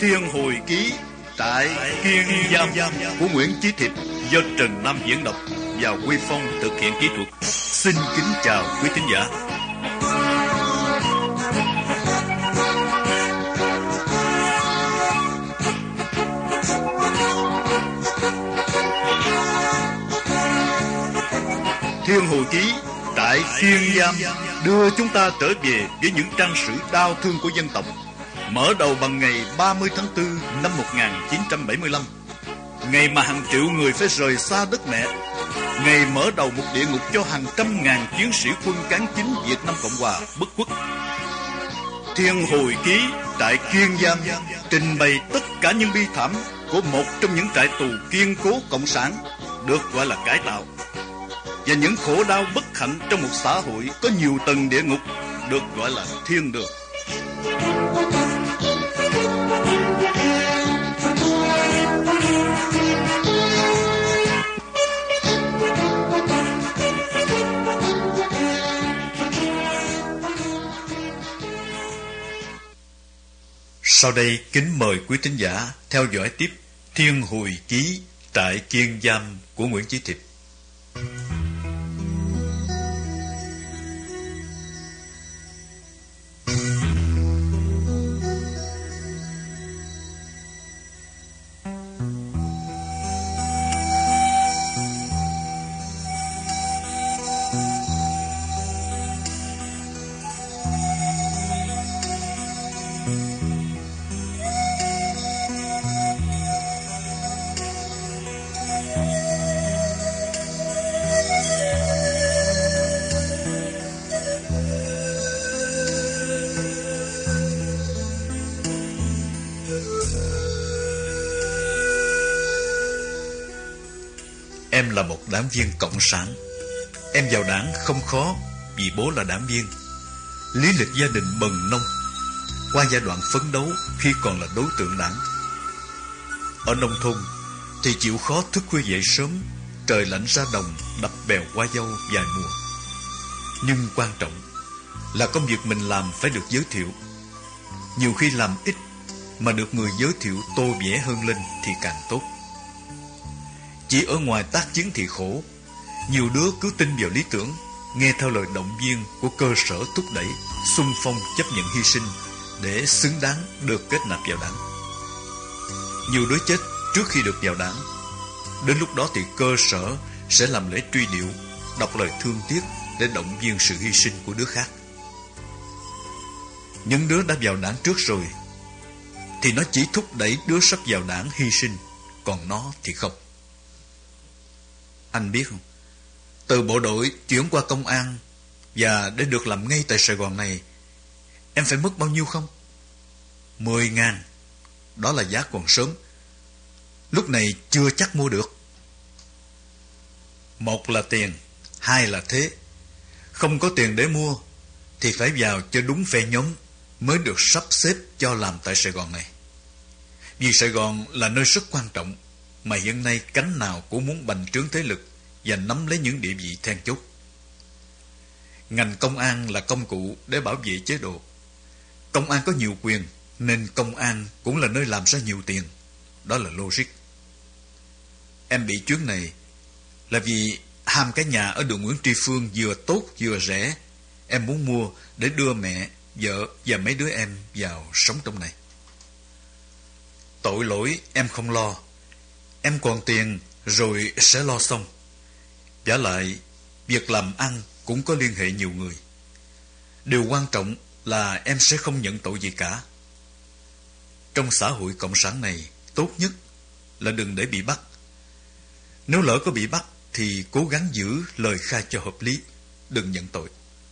Thiên Hồi Ký tại Kiên Giam của Nguyễn Chí Thiệp do Trần Nam diễn đọc và Quy Phong thực hiện kỹ thuật. Xin kính chào quý thính giả. Thiên Hồi Ký tại Kiên Giam đưa chúng ta trở về với những trang sử đau thương của dân tộc. Mở đầu bằng ngày 30 tháng 4 năm 1975, ngày mà hàng triệu người phải rời xa đất mẹ, ngày mở đầu một địa ngục cho hàng trăm ngàn chiến sĩ quân cán chính Việt Nam Cộng Hòa bất khuất. Thiên Hồi Ký tại Kiên Giam trình bày tất cả những bi thảm của một trong những trại tù kiên cố cộng sản được gọi là cải tạo, và những khổ đau bất hạnh trong một xã hội có nhiều tầng địa ngục được gọi là thiên đường. Sau đây kính mời quý thính giả theo dõi tiếp Thiên Hồi Ký tại Kiên Giam của Nguyễn Chí Thiệp. Em là một đảng viên cộng sản. Em vào đảng không khó vì bố là đảng viên. Lý lịch gia đình bần nông, qua giai đoạn phấn đấu khi còn là đối tượng đảng. Ở nông thôn thì chịu khó thức khuya dậy sớm, trời lạnh ra đồng đập bèo qua dâu vài mùa. Nhưng quan trọng là công việc mình làm phải được giới thiệu. Nhiều khi làm ít mà được người giới thiệu tô vẽ hơn lên thì càng tốt. Chỉ ở ngoài tác chiến thì khổ. Nhiều đứa cứ tin vào lý tưởng, nghe theo lời động viên của cơ sở thúc đẩy, xung phong chấp nhận hy sinh để xứng đáng được kết nạp vào đảng. Nhiều đứa chết trước khi được vào đảng. Đến lúc đó thì cơ sở sẽ làm lễ truy điệu, đọc lời thương tiếc để động viên sự hy sinh của đứa khác. Những đứa đã vào đảng trước rồi thì nó chỉ thúc đẩy đứa sắp vào đảng hy sinh, còn nó thì không. Anh biết không, từ bộ đội chuyển qua công an và để được làm ngay tại Sài Gòn này, em phải mất bao nhiêu không? 10.000. Đó là giá còn sớm. Lúc này chưa chắc mua được. Một là tiền, hai là thế. Không có tiền để mua thì phải vào cho đúng phe nhóm mới được sắp xếp cho làm tại Sài Gòn này. Vì Sài Gòn là nơi rất quan trọng, mà hiện nay cánh nào cũng muốn bành trướng thế lực và nắm lấy những địa vị then chốt. Ngành công an là công cụ để bảo vệ chế độ. Công an có nhiều quyền, nên công an cũng là nơi làm ra nhiều tiền. Đó là logic. Em bị chuyến này là vì ham cái nhà ở đường Nguyễn Tri Phương vừa tốt vừa rẻ. Em muốn mua để đưa mẹ, vợ và mấy đứa em vào sống trong này. Tội lỗi em không lo. Em còn tiền rồi sẽ lo xong. Vả lại, việc làm ăn cũng có liên hệ nhiều người. Điều quan trọng là em sẽ không nhận tội gì cả. Trong xã hội cộng sản này, tốt nhất là đừng để bị bắt. Nếu lỡ có bị bắt thì cố gắng giữ lời khai cho hợp lý, đừng nhận tội.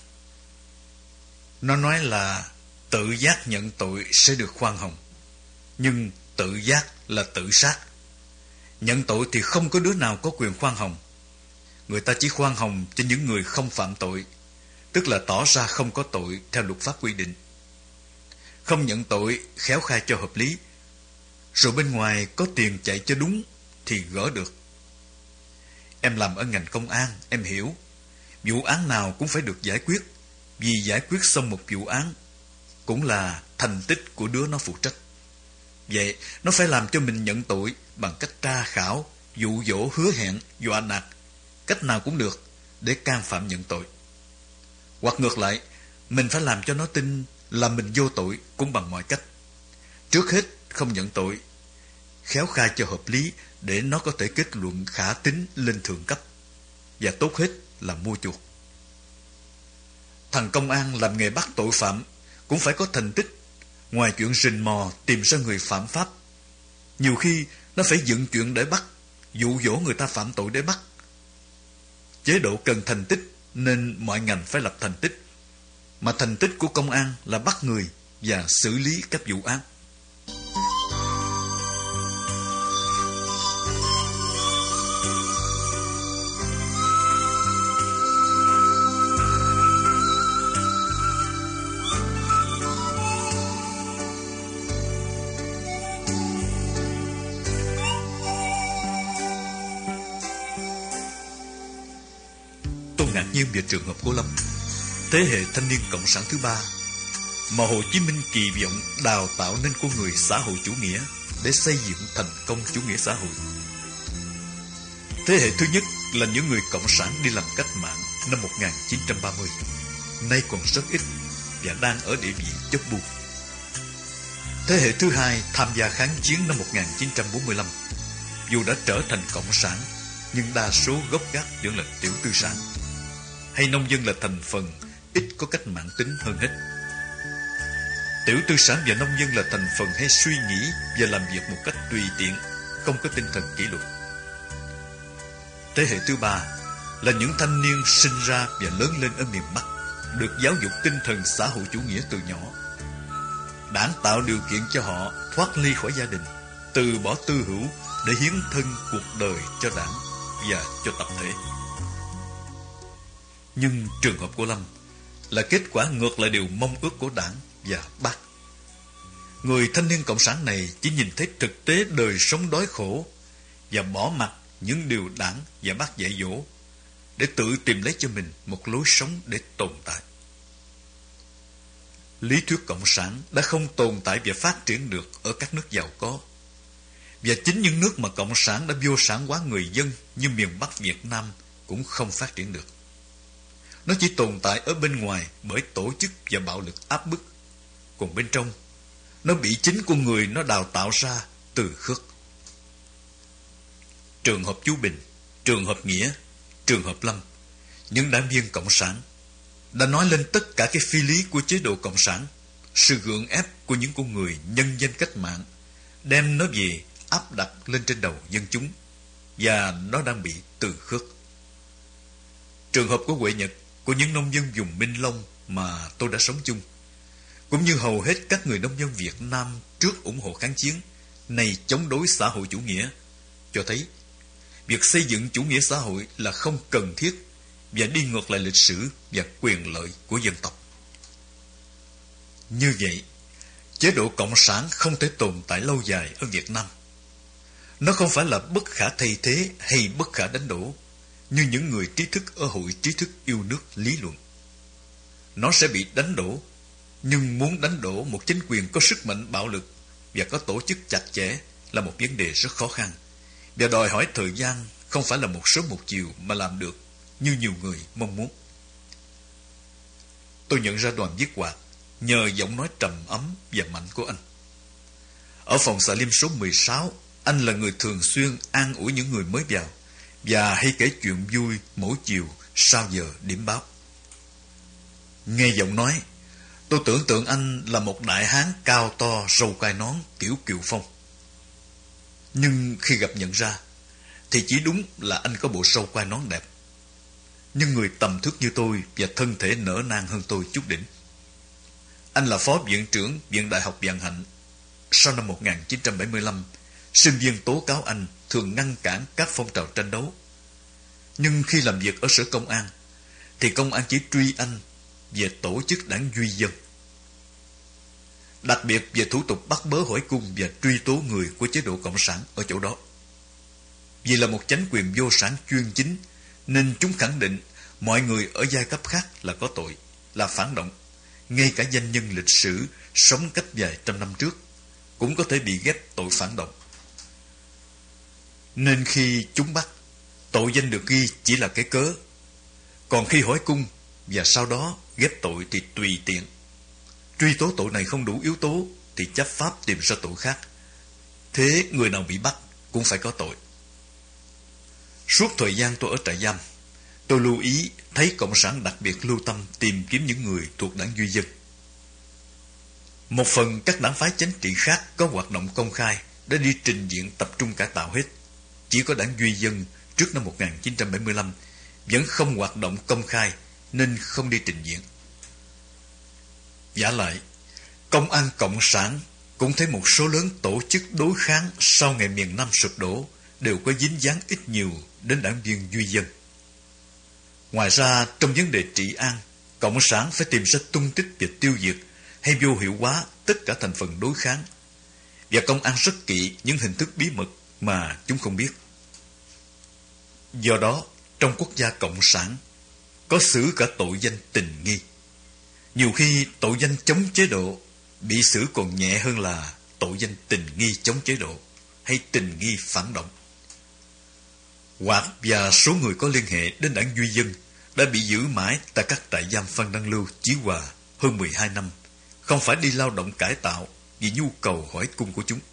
Nó nói là tự giác nhận tội sẽ được khoan hồng, nhưng tự giác là tự sát. Nhận tội thì không có đứa nào có quyền khoan hồng. Người ta chỉ khoan hồng cho những người không phạm tội, tức là tỏ ra không có tội theo luật pháp quy định. Không nhận tội, khéo khai cho hợp lý, rồi bên ngoài có tiền chạy cho đúng thì gỡ được. Em làm ở ngành công an, em hiểu. Vụ án nào cũng phải được giải quyết, vì giải quyết xong một vụ án cũng là thành tích của đứa nó phụ trách. Vậy nó phải làm cho mình nhận tội bằng cách tra khảo, dụ dỗ, hứa hẹn, dọa nạt, cách nào cũng được để can phạm nhận tội. Hoặc ngược lại, mình phải làm cho nó tin là mình vô tội cũng bằng mọi cách. Trước hết không nhận tội, khéo khai cho hợp lý để nó có thể kết luận khả tín lên thượng cấp, và tốt hết là mua chuộc. Thằng công an làm nghề bắt tội phạm cũng phải có thành tích. Ngoài chuyện rình mò tìm ra người phạm pháp, nhiều khi nó phải dựng chuyện để bắt, dụ dỗ người ta phạm tội để bắt. Chế độ cần thành tích nên mọi ngành phải lập thành tích. Mà thành tích của công an là bắt người và xử lý các vụ án. Tôi ngạc nhiên về trường hợp của Lâm, thế hệ thanh niên cộng sản thứ ba mà Hồ Chí Minh kỳ vọng đào tạo nên con người xã hội chủ nghĩa để xây dựng thành công chủ nghĩa xã hội. Thế hệ thứ nhất là những người cộng sản đi làm cách mạng năm 1930, nay còn rất ít và đang ở địa vị chóp bu. Thế hệ thứ hai tham gia kháng chiến năm 1945, dù đã trở thành cộng sản nhưng đa số gốc gác vẫn là tiểu tư sản, hay nông dân là thành phần ít có cách mạng tính hơn hết. Tiểu tư sản và nông dân là thành phần hay suy nghĩ và làm việc một cách tùy tiện, không có tinh thần kỷ luật. Thế hệ thứ ba là những thanh niên sinh ra và lớn lên ở miền Bắc, được giáo dục tinh thần xã hội chủ nghĩa từ nhỏ. Đảng tạo điều kiện cho họ thoát ly khỏi gia đình, từ bỏ tư hữu để hiến thân cuộc đời cho đảng và cho tập thể. Nhưng trường hợp của Lâm là kết quả ngược lại điều mong ước của đảng và bác. Người thanh niên cộng sản này chỉ nhìn thấy thực tế đời sống đói khổ và bỏ mặc những điều đảng và bác dạy dỗ để tự tìm lấy cho mình một lối sống để tồn tại. Lý thuyết cộng sản đã không tồn tại và phát triển được ở các nước giàu có. Và chính những nước mà cộng sản đã vô sản hóa người dân như miền Bắc Việt Nam cũng không phát triển được. Nó chỉ tồn tại ở bên ngoài bởi tổ chức và bạo lực áp bức. Còn bên trong, nó bị chính con người nó đào tạo ra từ khước. Trường hợp chú Bình, trường hợp Nghĩa, trường hợp Lâm, những đảng viên cộng sản đã nói lên tất cả cái phi lý của chế độ cộng sản, sự gượng ép của những con người nhân danh cách mạng, đem nó về áp đặt lên trên đầu dân chúng, và nó đang bị từ khước. Trường hợp của Huệ Nhật, của những nông dân vùng Minh Long mà tôi đã sống chung, cũng như hầu hết các người nông dân Việt Nam trước ủng hộ kháng chiến, nay chống đối xã hội chủ nghĩa, cho thấy việc xây dựng chủ nghĩa xã hội là không cần thiết và đi ngược lại lịch sử và quyền lợi của dân tộc. Như vậy, chế độ cộng sản không thể tồn tại lâu dài ở Việt Nam. Nó không phải là bất khả thay thế hay bất khả đánh đổ như những người trí thức ở Hội Trí thức Yêu nước lý luận. Nó sẽ bị đánh đổ, nhưng muốn đánh đổ một chính quyền có sức mạnh bạo lực và có tổ chức chặt chẽ là một vấn đề rất khó khăn, và đòi hỏi thời gian, không phải là một sớm một chiều mà làm được như nhiều người mong muốn. Tôi nhận ra Đoàn Viết Hoạt nhờ giọng nói trầm ấm và mạnh của anh. Ở phòng xạ liêm số 16, anh là người thường xuyên an ủi những người mới vào và hay kể chuyện vui mỗi chiều sau giờ điểm báo. Nghe giọng nói, tôi tưởng tượng anh là một đại hán cao to, râu quai nón kiểu Kiều Phong. Nhưng khi gặp nhận ra, thì chỉ đúng là anh có bộ râu quai nón đẹp. Nhưng người tầm thước như tôi và thân thể nở nang hơn tôi chút đỉnh. Anh là phó viện trưởng Viện Đại học Vạn Hạnh. Sau năm 1975, sinh viên tố cáo anh thường ngăn cản các phong trào tranh đấu. Nhưng khi làm việc ở sở công an, thì công an chỉ truy anh về tổ chức đảng duy dân. Đặc biệt về thủ tục bắt bớ hỏi cung và truy tố người của chế độ cộng sản ở chỗ đó. Vì là một chánh quyền vô sản chuyên chính, nên chúng khẳng định mọi người ở giai cấp khác là có tội, là phản động. Ngay cả danh nhân lịch sử sống cách vài trăm năm trước, cũng có thể bị ghép tội phản động. Nên khi chúng bắt, tội danh được ghi chỉ là cái cớ. Còn khi hỏi cung và sau đó ghép tội thì tùy tiện. Truy tố tội này không đủ yếu tố thì chấp pháp tìm ra tội khác. Thế người nào bị bắt cũng phải có tội. Suốt thời gian tôi ở trại giam, tôi lưu ý thấy Cộng sản đặc biệt lưu tâm tìm kiếm những người thuộc đảng Duy Dân. Một phần các đảng phái chính trị khác có hoạt động công khai đã đi trình diện tập trung cải tạo hết. Chỉ có đảng Duy Dân trước năm 1975 vẫn không hoạt động công khai nên không đi trình diện. Vả lại, công an Cộng sản cũng thấy một số lớn tổ chức đối kháng sau ngày miền Nam sụp đổ đều có dính dáng ít nhiều đến đảng viên Duy Dân. Ngoài ra, trong vấn đề trị an, Cộng sản phải tìm ra tung tích và tiêu diệt hay vô hiệu hóa tất cả thành phần đối kháng. Và công an rất kỹ những hình thức bí mật mà chúng không biết. Do đó, trong quốc gia Cộng sản có xử cả tội danh tình nghi. Nhiều khi tội danh chống chế độ bị xử còn nhẹ hơn là tội danh tình nghi chống chế độ hay tình nghi phản động. Hoạt và số người có liên hệ đến đảng Duy Dân đã bị giữ mãi tại các trại giam Phan Đăng Lưu, Chí Hòa hơn 12 năm, không phải đi lao động cải tạo vì nhu cầu hỏi cung của chúng.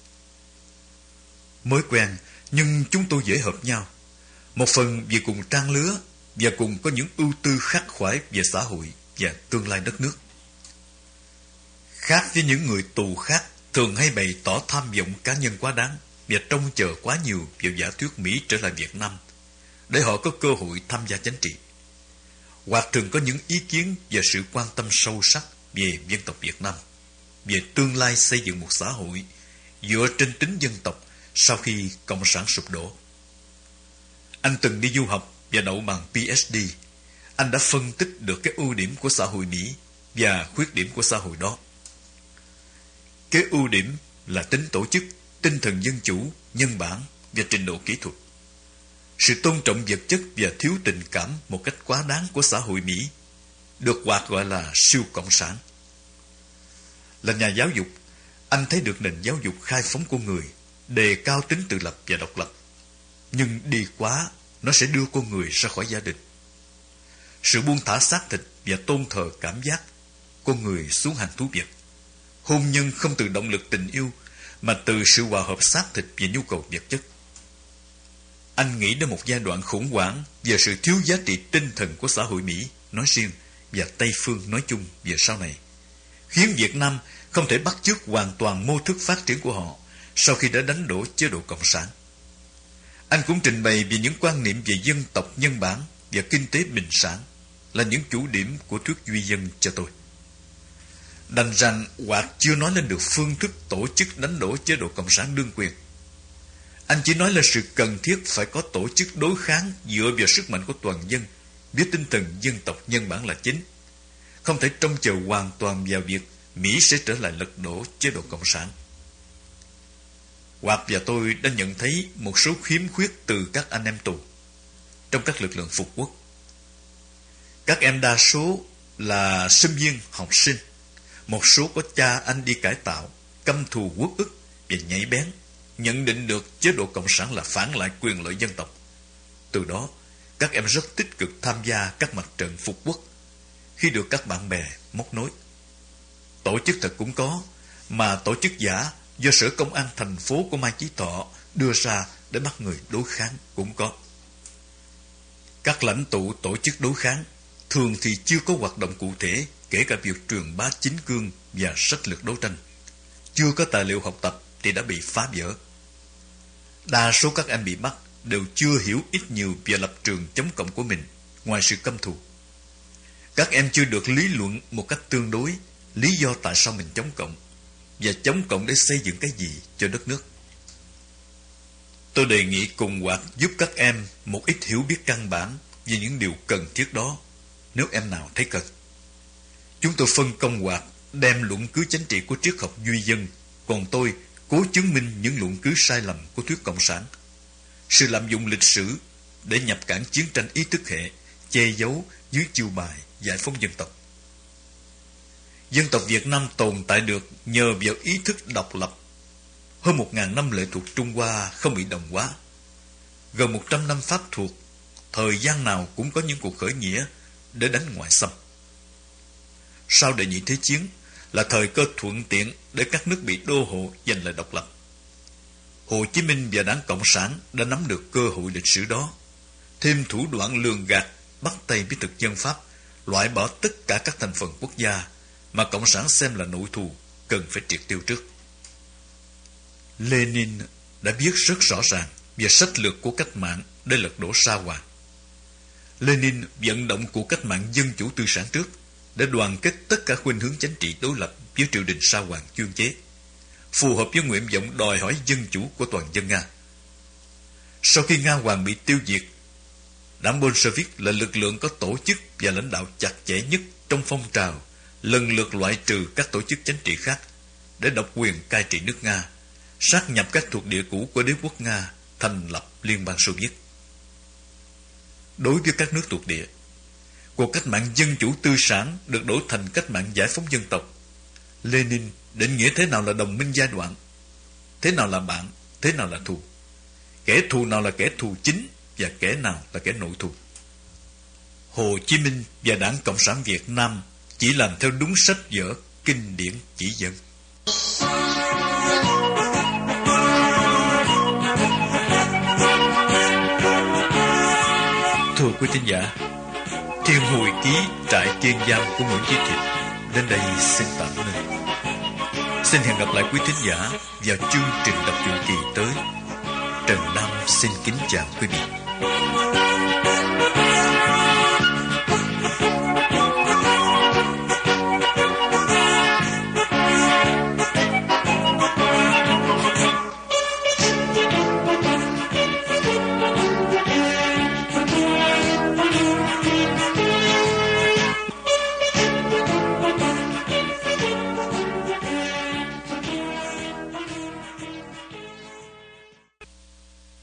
Mới quen, nhưng chúng tôi dễ hợp nhau. Một phần vì cùng trang lứa và cùng có những ưu tư khắc khoải về xã hội và tương lai đất nước. Khác với những người tù khác thường hay bày tỏ tham vọng cá nhân quá đáng và trông chờ quá nhiều vào giả thuyết Mỹ trở lại Việt Nam để họ có cơ hội tham gia chính trị, hoặc thường có những ý kiến và sự quan tâm sâu sắc về dân tộc Việt Nam, về tương lai xây dựng một xã hội dựa trên tính dân tộc sau khi Cộng sản sụp đổ. Anh từng đi du học và đậu bằng PhD. Anh đã phân tích được cái ưu điểm của xã hội Mỹ và khuyết điểm của xã hội đó. Cái ưu điểm là tính tổ chức, tinh thần dân chủ, nhân bản và trình độ kỹ thuật. Sự tôn trọng vật chất và thiếu tình cảm một cách quá đáng của xã hội Mỹ được Hoạt gọi là siêu cộng sản. Là nhà giáo dục, anh thấy được nền giáo dục khai phóng con người, đề cao tính tự lập và độc lập. Nhưng đi quá, nó sẽ đưa con người ra khỏi gia đình. Sự buông thả xác thịt và tôn thờ cảm giác con người xuống hàng thú vật. Hôn nhân không từ động lực tình yêu mà từ sự hòa hợp xác thịt và nhu cầu vật chất. Anh nghĩ đến một giai đoạn khủng hoảng về sự thiếu giá trị tinh thần của xã hội Mỹ nói riêng và Tây phương nói chung về sau này, khiến Việt Nam không thể bắt chước hoàn toàn mô thức phát triển của họ sau khi đã đánh đổ chế độ Cộng sản. Anh cũng trình bày về những quan niệm về dân tộc nhân bản và kinh tế bình sản là những chủ điểm của thuyết Duy Dân cho tôi. Đành rằng Hoạt chưa nói lên được phương thức tổ chức đánh đổ chế độ Cộng sản đương quyền. Anh chỉ nói là sự cần thiết phải có tổ chức đối kháng dựa vào sức mạnh của toàn dân với tinh thần dân tộc nhân bản là chính. Không thể trông chờ hoàn toàn vào việc Mỹ sẽ trở lại lật đổ chế độ Cộng sản. Hoạt và tôi đã nhận thấy một số khiếm khuyết từ các anh em tù trong các lực lượng phục quốc. Các em đa số là sinh viên học sinh, một số có cha anh đi cải tạo, căm thù quốc ức và nhạy bén, nhận định được chế độ Cộng sản là phản lại quyền lợi dân tộc. Từ đó, các em rất tích cực tham gia các mặt trận phục quốc khi được các bạn bè móc nối. Tổ chức thật cũng có, mà tổ chức giả do Sở Công an thành phố của Mai Chí Thọ đưa ra để bắt người đối kháng cũng có. Các lãnh tụ tổ chức đối kháng thường thì chưa có hoạt động cụ thể, kể cả việc truyền bá chính cương và sách lược đấu tranh. Chưa có tài liệu học tập thì đã bị phá vỡ. Đa số các em bị bắt đều chưa hiểu ít nhiều về lập trường chống cộng của mình, ngoài sự căm thù. Các em chưa được lý luận một cách tương đối lý do tại sao mình chống cộng và chống cộng để xây dựng cái gì cho đất nước. Tôi đề nghị cùng Hoạt giúp các em một ít hiểu biết căn bản về những điều cần thiết đó, nếu em nào thấy cần. Chúng tôi phân công Hoạt đem luận cứ chính trị của triết học Duy Dân, còn tôi cố chứng minh những luận cứ sai lầm của thuyết Cộng sản. Sự lạm dụng lịch sử để nhập cản chiến tranh ý thức hệ, che giấu dưới chiêu bài giải phóng dân tộc. Dân tộc Việt Nam tồn tại được nhờ vào ý thức độc lập. Hơn 1000 năm lệ thuộc Trung Hoa không bị đồng hóa. Gần 100 năm Pháp thuộc, thời gian nào cũng có những cuộc khởi nghĩa để đánh ngoại xâm. Sau Đệ Nhị Thế Chiến là thời cơ thuận tiện để các nước bị đô hộ giành lại độc lập. Hồ Chí Minh và Đảng Cộng sản đã nắm được cơ hội lịch sử đó, thêm thủ đoạn lường gạt, bắt tay với thực dân Pháp, loại bỏ tất cả các thành phần quốc gia mà Cộng sản xem là nội thù, cần phải triệt tiêu trước. Lenin đã viết rất rõ ràng về sách lược của cách mạng để lật đổ Sa Hoàng. Lenin vận động cuộc cách mạng dân chủ tư sản trước để đoàn kết tất cả khuynh hướng chính trị đối lập với triều đình Sa Hoàng chuyên chế, phù hợp với nguyện vọng đòi hỏi dân chủ của toàn dân Nga. Sau khi Nga Hoàng bị tiêu diệt, đảng Bolshevik là lực lượng có tổ chức và lãnh đạo chặt chẽ nhất trong phong trào, lần lượt loại trừ các tổ chức chính trị khác để độc quyền cai trị nước Nga, sáp nhập các thuộc địa cũ của đế quốc Nga, thành lập Liên bang Xô Viết. Đối với các nước thuộc địa, cuộc cách mạng dân chủ tư sản được đổi thành cách mạng giải phóng dân tộc. Lenin định nghĩa thế nào là đồng minh giai đoạn, thế nào là bạn, thế nào là thù, kẻ thù nào là kẻ thù chính và kẻ nào là kẻ nội thù. Hồ Chí Minh và Đảng Cộng sản Việt Nam chỉ làm theo đúng sách vở kinh điển chỉ dẫn. Thưa quý thính giả, Thiên Hồi Ký Trại Kiên Giam của Nguyễn Chí Thịnh đến đây xin tạm ngưng. Xin hẹn gặp lại quý thính giả vào chương trình đọc truyện kỳ tới. Trần Nam xin kính chào quý vị.